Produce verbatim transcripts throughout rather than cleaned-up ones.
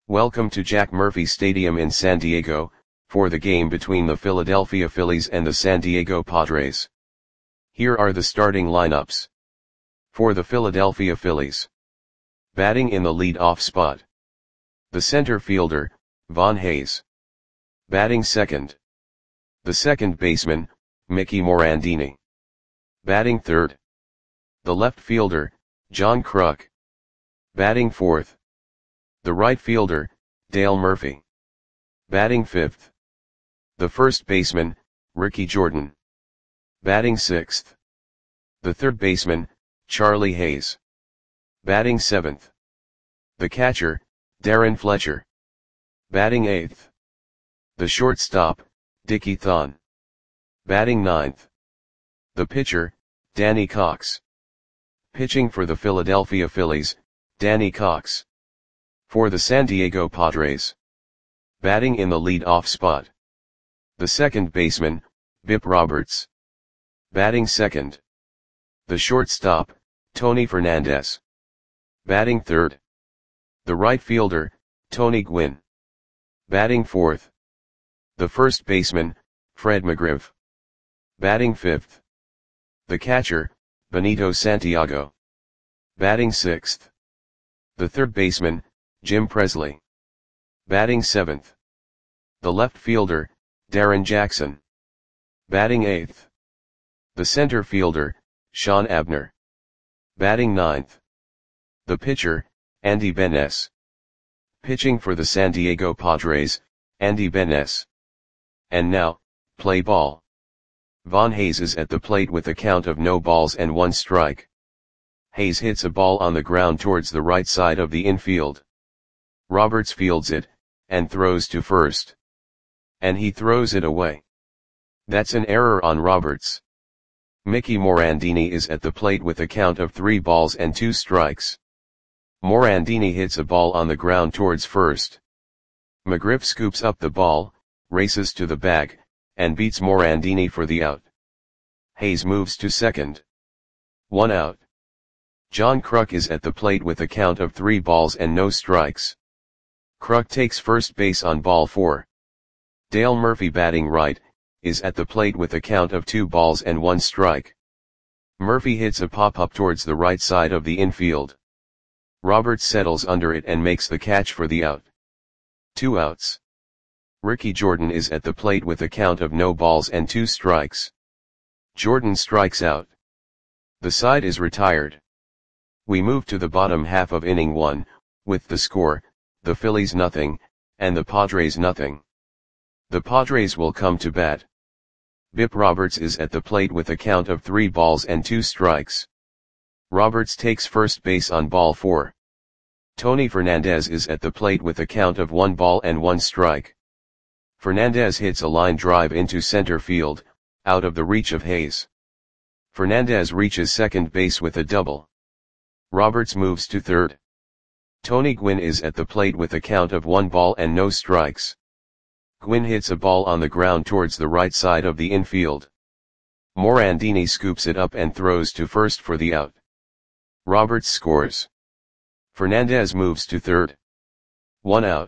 Welcome to Jack Murphy Stadium in San Diego, for the game between the Philadelphia Phillies and the San Diego Padres. Here are the starting lineups. For the Philadelphia Phillies. Batting in the lead-off spot. The center fielder, Von Hayes. Batting second. The second baseman, Mickey Morandini. Batting third. The left fielder, John Kruk. Batting fourth. The right fielder, Dale Murphy. Batting fifth. The first baseman, Ricky Jordan. Batting sixth. The third baseman, Charlie Hayes. Batting seventh. The catcher, Darren Fletcher. Batting eighth. The shortstop, Dickie Thon. Batting ninth. The pitcher, Danny Cox. Pitching for the Philadelphia Phillies, Danny Cox. For the San Diego Padres. Batting in the lead-off spot. The second baseman, Bip Roberts. Batting second. The shortstop, Tony Fernandez. Batting third. The right fielder, Tony Gwynn. Batting fourth. The first baseman, Fred McGriff. Batting fifth. The catcher, Benito Santiago. Batting sixth. The third baseman, Jim Presley. Batting seventh. The left fielder, Darren Jackson. Batting eighth. The center fielder, Sean Abner. Batting ninth. The pitcher, Andy Benes. Pitching for the San Diego Padres, Andy Benes. And now, play ball. Von Hayes is at the plate with a count of no balls and one strike. Hayes hits a ball on the ground towards the right side of the infield. Roberts fields it, and throws to first. And he throws it away. That's an error on Roberts. Mickey Morandini is at the plate with a count of three balls and two strikes. Morandini hits a ball on the ground towards first. McGriff scoops up the ball, races to the bag, and beats Morandini for the out. Hayes moves to second. One out. John Kruk is at the plate with a count of three balls and no strikes. Kruk takes first base on ball four. Dale Murphy, batting right, is at the plate with a count of two balls and one strike. Murphy hits a pop-up towards the right side of the infield. Roberts settles under it and makes the catch for the out. Two outs. Ricky Jordan is at the plate with a count of no balls and two strikes. Jordan strikes out. The side is retired. We move to the bottom half of inning one, with the score, the Phillies nothing, and the Padres nothing. The Padres will come to bat. Bip Roberts is at the plate with a count of three balls and two strikes. Roberts takes first base on ball four. Tony Fernandez is at the plate with a count of one ball and one strike. Fernandez hits a line drive into center field, out of the reach of Hayes. Fernandez reaches second base with a double. Roberts moves to third. Tony Gwynn is at the plate with a count of one ball and no strikes. Gwynn hits a ball on the ground towards the right side of the infield. Morandini scoops it up and throws to first for the out. Roberts scores. Fernandez moves to third. One out.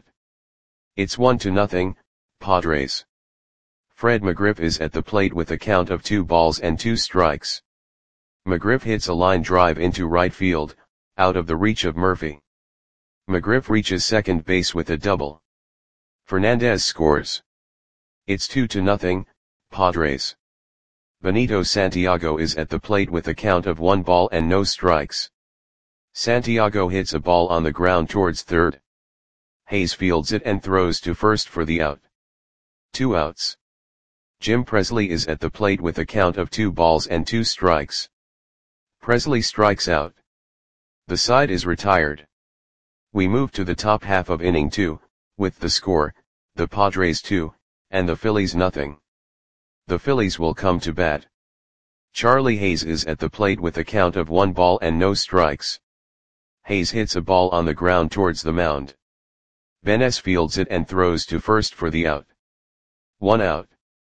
It's one to nothing, Padres. Fred McGriff is at the plate with a count of two balls and two strikes. McGriff hits a line drive into right field, out of the reach of Murphy. McGriff reaches second base with a double. Fernandez scores. It's two to nothing, Padres. Benito Santiago is at the plate with a count of one ball and no strikes. Santiago hits a ball on the ground towards third. Hayes fields it and throws to first for the out. Two outs. Jim Presley is at the plate with a count of two balls and two strikes. Presley strikes out. The side is retired. We move to the top half of inning two, with the score, the Padres two, and the Phillies nothing. The Phillies will come to bat. Charlie Hayes is at the plate with a count of one ball and no strikes. Hayes hits a ball on the ground towards the mound. Benes fields it and throws to first for the out. One out.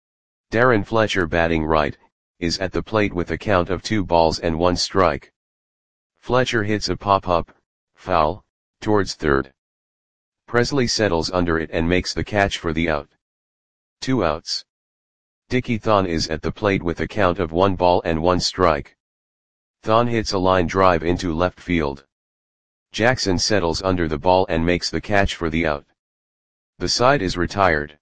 Darren Fletcher, batting right, is at the plate with a count of two balls and one strike. Fletcher hits a pop-up, foul, towards third. Presley settles under it and makes the catch for the out. Two outs. Dickie Thon is at the plate with a count of one ball and one strike. Thon hits a line drive into left field. Jackson settles under the ball and makes the catch for the out. The side is retired.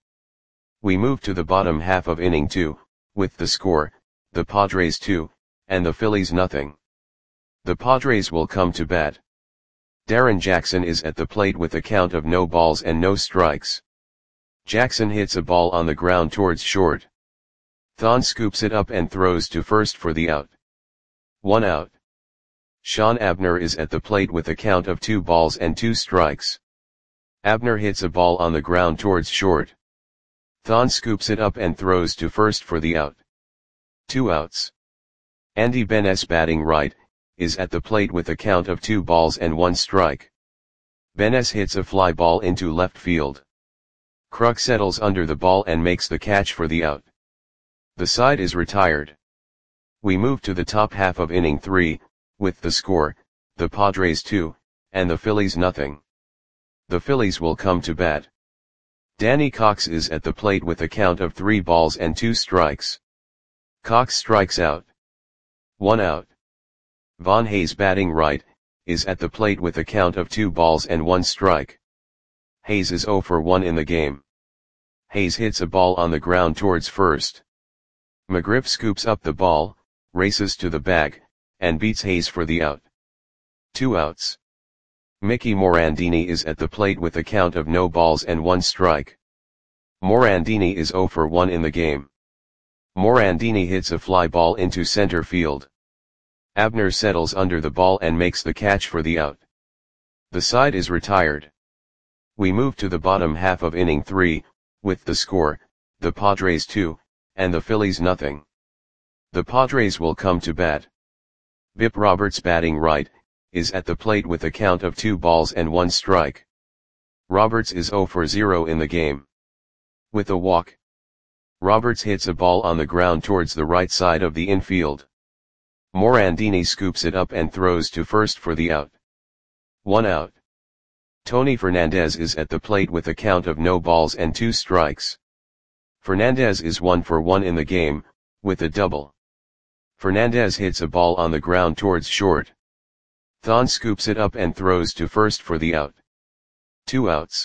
We move to the bottom half of inning two, with the score, the Padres two, and the Phillies nothing. The Padres will come to bat. Darren Jackson is at the plate with a count of no balls and no strikes. Jackson hits a ball on the ground towards short. Thon scoops it up and throws to first for the out. One out. Sean Abner is at the plate with a count of two balls and two strikes. Abner hits a ball on the ground towards short. Thon scoops it up and throws to first for the out. Two outs. Andy Benes, batting right, is at the plate with a count of two balls and one strike. Benes hits a fly ball into left field. Kruk settles under the ball and makes the catch for the out. The side is retired. We move to the top half of inning three, with the score, the Padres two, and the Phillies nothing. The Phillies will come to bat. Danny Cox is at the plate with a count of three balls and two strikes. Cox strikes out. One out. Von Hayes, batting right, is at the plate with a count of two balls and one strike. Hayes is oh for one in the game. Hayes hits a ball on the ground towards first. McGriff scoops up the ball, races to the bag, and beats Hayes for the out. Two outs. Mickey Morandini is at the plate with a count of no balls and one strike. Morandini is oh for one in the game. Morandini hits a fly ball into center field. Abner settles under the ball and makes the catch for the out. The side is retired. We move to the bottom half of inning three, with the score, the Padres two, and the Phillies nothing. The Padres will come to bat. Bip Roberts, batting right, is at the plate with a count of two balls and one strike. Roberts is oh for zero in the game. With a walk. Roberts hits a ball on the ground towards the right side of the infield. Morandini scoops it up and throws to first for the out. One out. Tony Fernandez is at the plate with a count of no balls and two strikes. Fernandez is one for one in the game, with a double. Fernandez hits a ball on the ground towards short. Thon scoops it up and throws to first for the out. Two outs.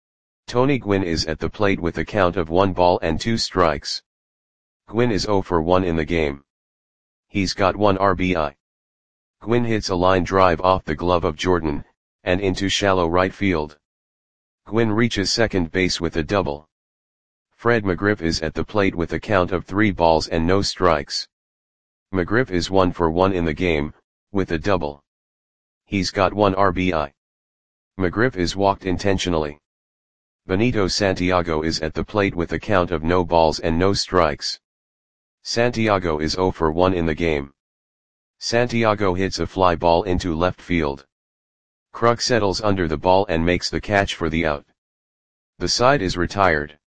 Tony Gwynn is at the plate with a count of one ball and two strikes. Gwynn is oh for one in the game. He's got one R B I. Gwynn hits a line drive off the glove of Jordan, and into shallow right field. Gwynn reaches second base with a double. Fred McGriff is at the plate with a count of three balls and no strikes. McGriff is one for one in the game, with a double. He's got one R B I. McGriff is walked intentionally. Benito Santiago is at the plate with a count of no balls and no strikes. Santiago is oh for one in the game. Santiago hits a fly ball into left field. Kruk settles under the ball and makes the catch for the out. The side is retired.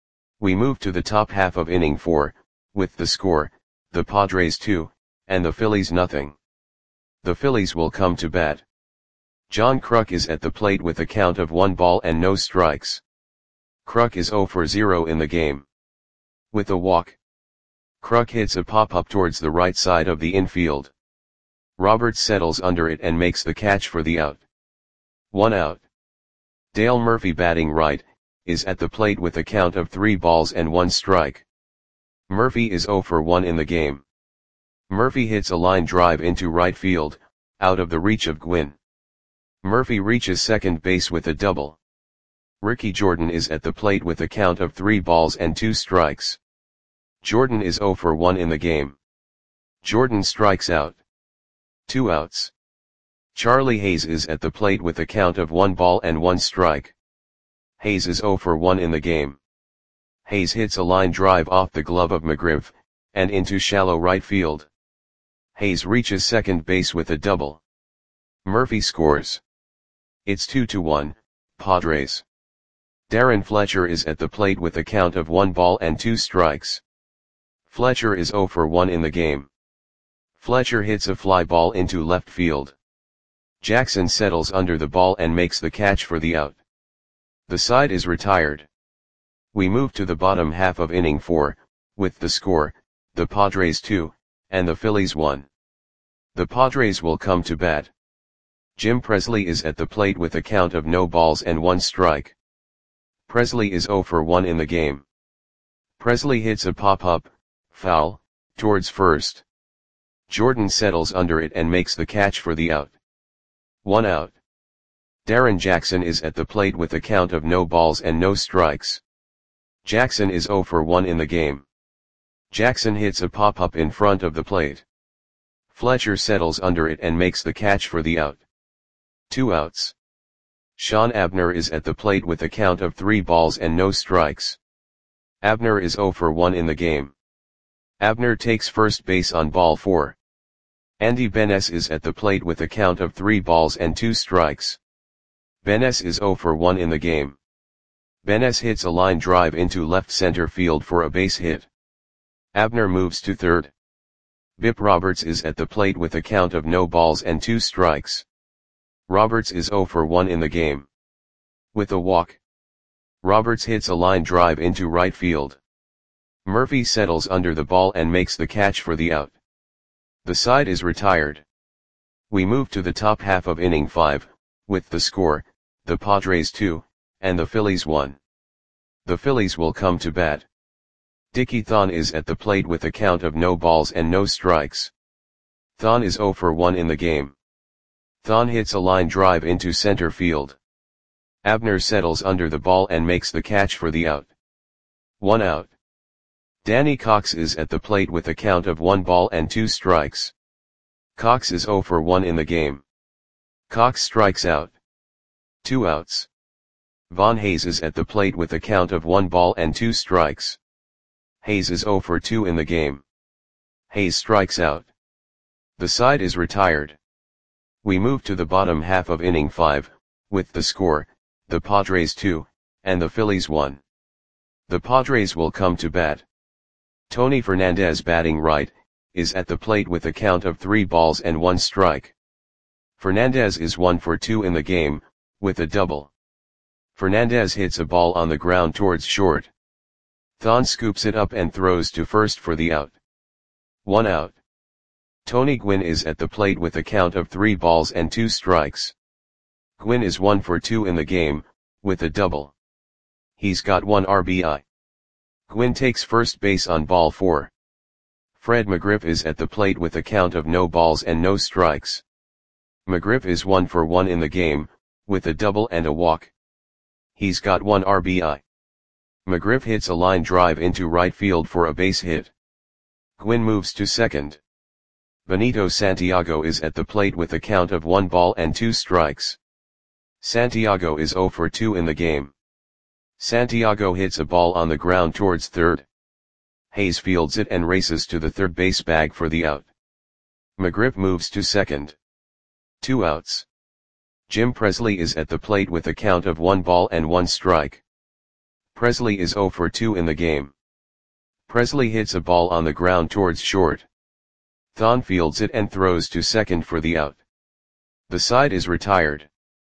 We move to the top half of inning four, with the score, the Padres two, and the Phillies nothing. The Phillies will come to bat. John Kruk is at the plate with a count of one ball and no strikes. Kruk is oh for zero in the game. With a walk. Kruk hits a pop-up towards the right side of the infield. Roberts settles under it and makes the catch for the out. One out. Dale Murphy, batting right, is at the plate with a count of three balls and one strike. Murphy is oh for one in the game. Murphy hits a line drive into right field, out of the reach of Gwynn. Murphy reaches second base with a double. Ricky Jordan is at the plate with a count of three balls and two strikes. Jordan is oh for one in the game. Jordan strikes out. Two outs. Charlie Hayes is at the plate with a count of one ball and one strike. Hayes is oh for one in the game. Hayes hits a line drive off the glove of McGriff, and into shallow right field. Hayes reaches second base with a double. Murphy scores. It's two to one, Padres. Darren Fletcher is at the plate with a count of one ball and two strikes. Fletcher is oh for one in the game. Fletcher hits a fly ball into left field. Jackson settles under the ball and makes the catch for the out. The side is retired. We move to the bottom half of inning four, with the score, the Padres two, and the Phillies one. The Padres will come to bat. Jim Presley is at the plate with a count of no balls and one strike. Presley is oh for one in the game. Presley hits a pop-up, foul, towards first. Jordan settles under it and makes the catch for the out. One out. Darren Jackson is at the plate with a count of no balls and no strikes. Jackson is oh for one in the game. Jackson hits a pop-up in front of the plate. Fletcher settles under it and makes the catch for the out. Two outs. Sean Abner is at the plate with a count of three balls and no strikes. Abner is oh for one in the game. Abner takes first base on ball four. Andy Benes is at the plate with a count of three balls and two strikes. Benes is oh for one in the game. Benes hits a line drive into left center field for a base hit. Abner moves to third. Bip Roberts is at the plate with a count of no balls and two strikes. Roberts is oh for one in the game. With a walk. Roberts hits a line drive into right field. Murphy settles under the ball and makes the catch for the out. The side is retired. We move to the top half of inning five, with the score, the Padres two, and the Phillies one. The Phillies will come to bat. Dickie Thon is at the plate with a count of no balls and no strikes. Thon is oh for one in the game. Thon hits a line drive into center field. Abner settles under the ball and makes the catch for the out. One out. Danny Cox is at the plate with a count of one ball and two strikes. Cox is oh for one in the game. Cox strikes out. Two outs. Von Hayes is at the plate with a count of one ball and two strikes. Hayes is oh for two in the game. Hayes strikes out. The side is retired. We move to the bottom half of inning five, with the score, the Padres two, and the Phillies one. The Padres will come to bat. Tony Fernandez, batting right, is at the plate with a count of three balls and one strike. Fernandez is one for two in the game, with a double. Fernandez hits a ball on the ground towards short. Thon scoops it up and throws to first for the out. One out. Tony Gwynn is at the plate with a count of three balls and two strikes. Gwynn is one for two in the game, with a double. He's got one R B I. Gwynn takes first base on ball four. Fred McGriff is at the plate with a count of no balls and no strikes. McGriff is one for one in the game, with a double and a walk. He's got one R B I. McGriff hits a line drive into right field for a base hit. Gwynn moves to second. Benito Santiago is at the plate with a count of one ball and two strikes. Santiago is oh for two in the game. Santiago hits a ball on the ground towards third. Hayes fields it and races to the third base bag for the out. McGriff moves to second. Two outs. Jim Presley is at the plate with a count of one ball and one strike. Presley is oh for two in the game. Presley hits a ball on the ground towards short. Thon fields it and throws to second for the out. The side is retired.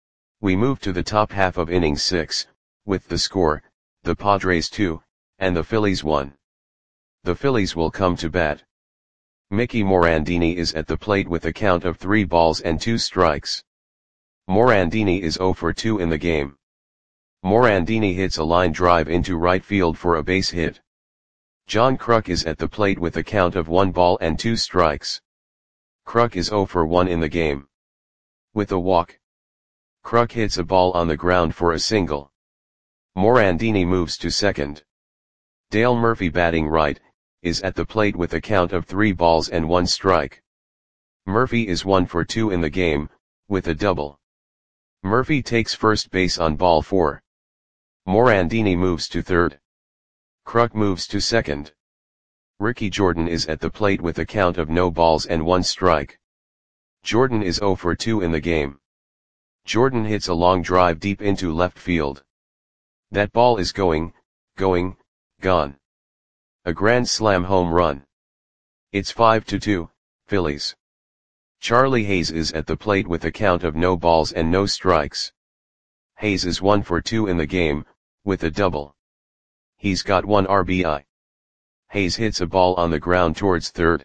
We move to the top half of inning six, with the score, the Padres two, and the Phillies one. The Phillies will come to bat. Mickey Morandini is at the plate with a count of three balls and two strikes. Morandini is oh for two in the game. Morandini hits a line drive into right field for a base hit. John Kruk is at the plate with a count of one ball and two strikes. Kruk is oh for one in the game. With a walk. Kruk hits a ball on the ground for a single. Morandini moves to second. Dale Murphy, batting right, is at the plate with a count of three balls and one strike. Murphy is one for two in the game, with a double. Murphy takes first base on ball four. Morandini moves to third. Kruk moves to second. Ricky Jordan is at the plate with a count of no balls and one strike. Jordan is oh for two in the game. Jordan hits a long drive deep into left field. That ball is going, going, gone. A grand slam home run. It's five to two, Phillies. Charlie Hayes is at the plate with a count of no balls and no strikes. Hayes is one for two in the game, with a double. He's got one R B I. Hayes hits a ball on the ground towards third.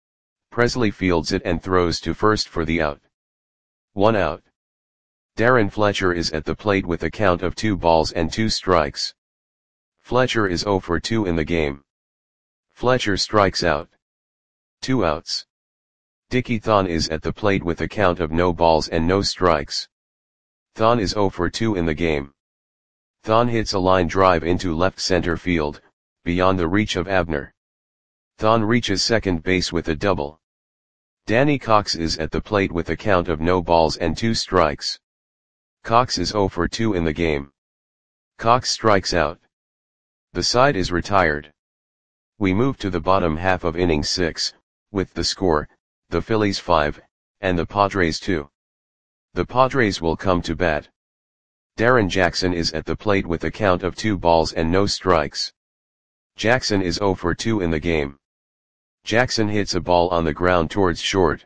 Presley fields it and throws to first for the out. One out. Darren Fletcher is at the plate with a count of two balls and two strikes. Fletcher is zero for two in the game. Fletcher strikes out. Two outs. Dickie Thon is at the plate with a count of no balls and no strikes. Thon is zero for two in the game. Thon hits a line drive into left center field, beyond the reach of Abner. Thon reaches second base with a double. Danny Cox is at the plate with a count of no balls and two strikes. Cox is zero for two in the game. Cox strikes out. The side is retired. We move to the bottom half of inning six, with the score, the Phillies five, and the Padres two. The Padres will come to bat. Darren Jackson is at the plate with a count of two balls and no strikes. Jackson is zero for two in the game. Jackson hits a ball on the ground towards short.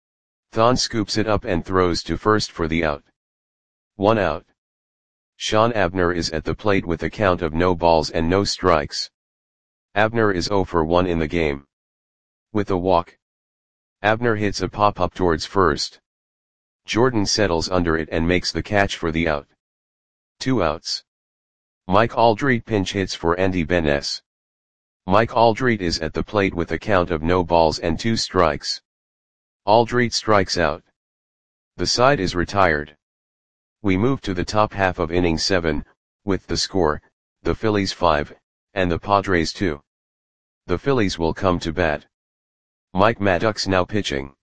Thon scoops it up and throws to first for the out. One out. Sean Abner is at the plate with a count of no balls and no strikes. Abner is zero for one in the game. With a walk. Abner hits a pop-up towards first. Jordan settles under it and makes the catch for the out. Two outs. Mike Aldrete pinch hits for Andy Benes. Mike Aldrete is at the plate with a count of no balls and two strikes. Aldrete strikes out. The side is retired. We move to the top half of inning seven, with the score, the Phillies five, and the Padres two. The Phillies will come to bat. Mike Maddox now pitching.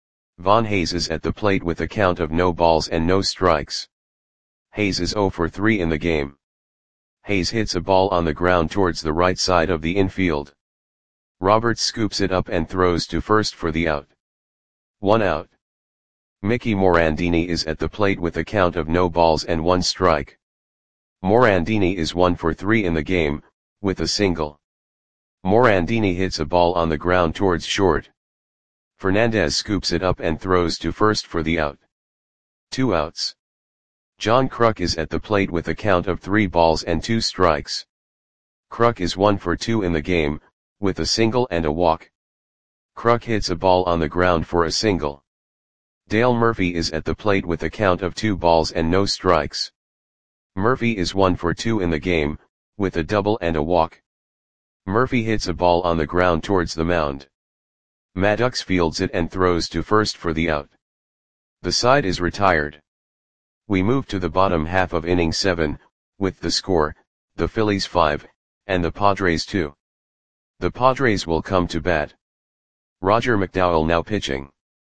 Von Hayes is at the plate with a count of no balls and no strikes. Hayes is zero for three in the game. Hayes hits a ball on the ground towards the right side of the infield. Roberts scoops it up and throws to first for the out. One out. Mickey Morandini is at the plate with a count of no balls and one strike. Morandini is one for three in the game, with a single. Morandini hits a ball on the ground towards short. Fernandez scoops it up and throws to first for the out. Two outs. John Kruk is at the plate with a count of three balls and two strikes. Kruk is one for two in the game, with a single and a walk. Kruk hits a ball on the ground for a single. Dale Murphy is at the plate with a count of two balls and no strikes. Murphy is one for two in the game, with a double and a walk. Murphy hits a ball on the ground towards the mound. Maddox fields it and throws to first for the out. The side is retired. We move to the bottom half of inning seven, with the score, the Phillies five, and the Padres two. The Padres will come to bat. Roger McDowell now pitching.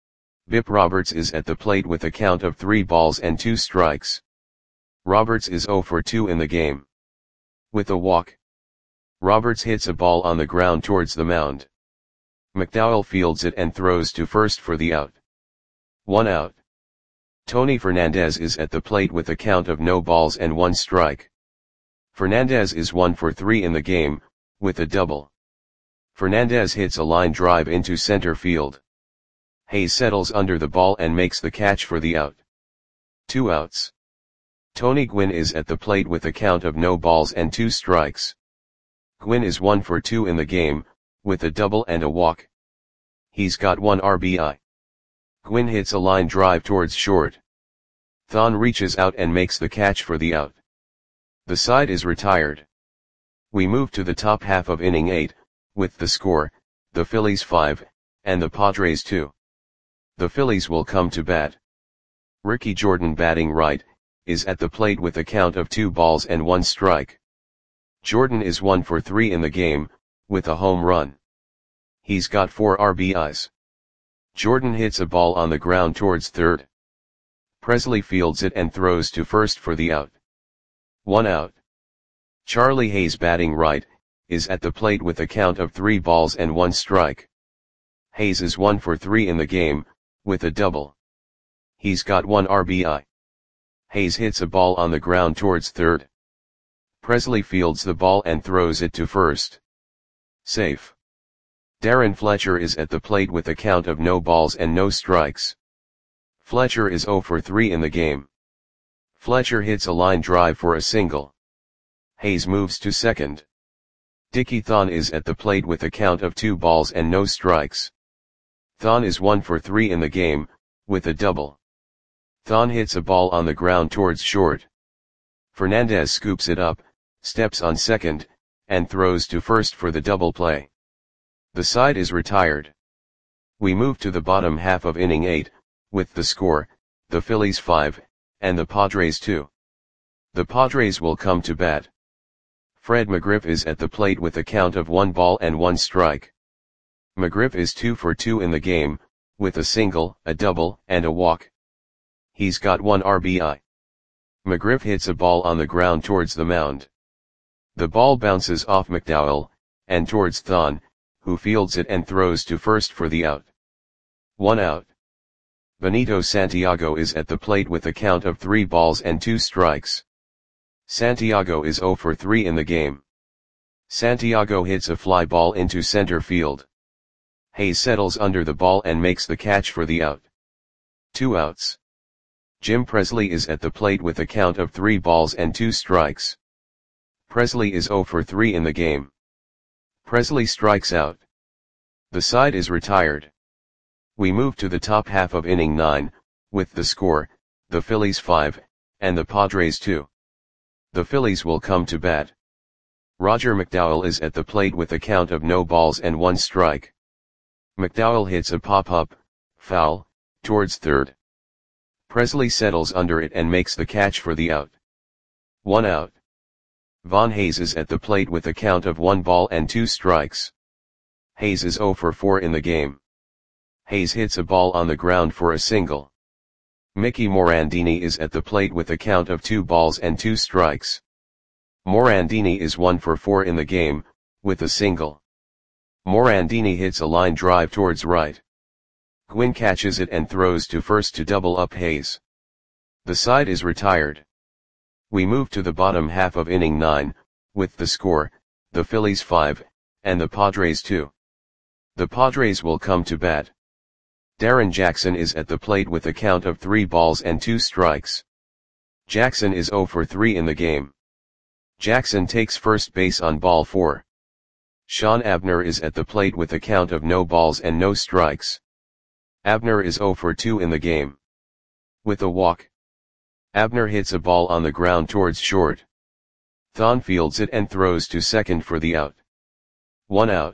Bip Roberts is at the plate with a count of three balls and two strikes. Roberts is zero for two in the game. With a walk. Roberts hits a ball on the ground towards the mound. McDowell fields it and throws to first for the out. One out. Tony Fernandez is at the plate with a count of no balls and one strike. Fernandez is one for three in the game, with a double. Fernandez hits a line drive into center field. Hayes settles under the ball and makes the catch for the out. Two outs. Tony Gwynn is at the plate with a count of no balls and two strikes. Gwynn is one for two in the game, with a double and a walk. He's got one R B I. Gwynn hits a line drive towards short. Thon reaches out and makes the catch for the out. The side is retired. We move to the top half of inning eight, with the score, the Phillies five, and the Padres two. The Phillies will come to bat. Ricky Jordan batting right, is at the plate with a count of two balls and one strike. Jordan is one for three in the game, with a home run. He's got four R B Is. Jordan hits a ball on the ground towards third. Presley fields it and throws to first for the out. One out. Charlie Hayes batting right, is at the plate with a count of three balls and one strike. Hayes is one for three in the game, with a double. He's got one R B I. Hayes hits a ball on the ground towards third. Presley fields the ball and throws it to first. Safe. Darren Fletcher is at the plate with a count of no balls and no strikes. Fletcher is zero for three in the game. Fletcher hits a line drive for a single. Hayes moves to second. Dickie Thon is at the plate with a count of two balls and no strikes. Thon is one for three in the game, with a double. Thon hits a ball on the ground towards short. Fernandez scoops it up, steps on second, and throws to first for the double play. The side is retired. We move to the bottom half of inning eight, with the score, the Phillies five, and the Padres two. The Padres will come to bat. Fred McGriff is at the plate with a count of one ball and one strike. McGriff is two for two in the game, with a single, a double, and a walk. He's got one R B I. McGriff hits a ball on the ground towards the mound. The ball bounces off McDowell, and towards Thon, who fields it and throws to first for the out. One out. Benito Santiago is at the plate with a count of three balls and two strikes. Santiago is zero for three in the game. Santiago hits a fly ball into center field. Hayes settles under the ball and makes the catch for the out. Two outs. Jim Presley is at the plate with a count of three balls and two strikes. Presley is zero for three in the game. Presley strikes out. The side is retired. We move to the top half of inning nine, with the score, the Phillies five, and the Padres two. The Phillies will come to bat. Roger McDowell is at the plate with a count of no balls and one strike. McDowell hits a pop-up, foul, towards third. Presley settles under it and makes the catch for the out. One out. Von Hayes is at the plate with a count of one ball and two strikes. Hayes is zero for four in the game. Hayes hits a ball on the ground for a single. Mickey Morandini is at the plate with a count of two balls and two strikes. Morandini is one for four in the game, with a single. Morandini hits a line drive towards right. Gwynn catches it and throws to first to double up Hayes. The side is retired. We move to the bottom half of inning nine, with the score, the Phillies five, and the Padres two. The Padres will come to bat. Darren Jackson is at the plate with a count of three balls and two strikes. Jackson is zero for three in the game. Jackson takes first base on ball four. Sean Abner is at the plate with a count of no balls and no strikes. Abner is zero for two in the game. With a walk. Abner hits a ball on the ground towards short. Thon fields it and throws to second for the out. One out.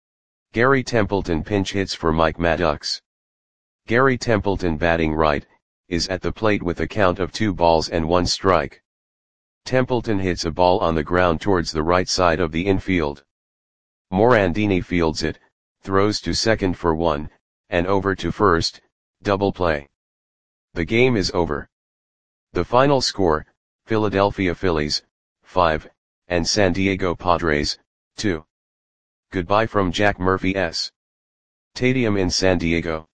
Gary Templeton pinch hits for Mike Maddox. Gary Templeton, batting right, is at the plate with a count of two balls and one strike. Templeton hits a ball on the ground towards the right side of the infield. Morandini fields it, throws to second for one, and over to first, double play. The game is over. The final score, Philadelphia Phillies, five, and San Diego Padres, two. Goodbye from Jack Murphy S. Stadium in San Diego.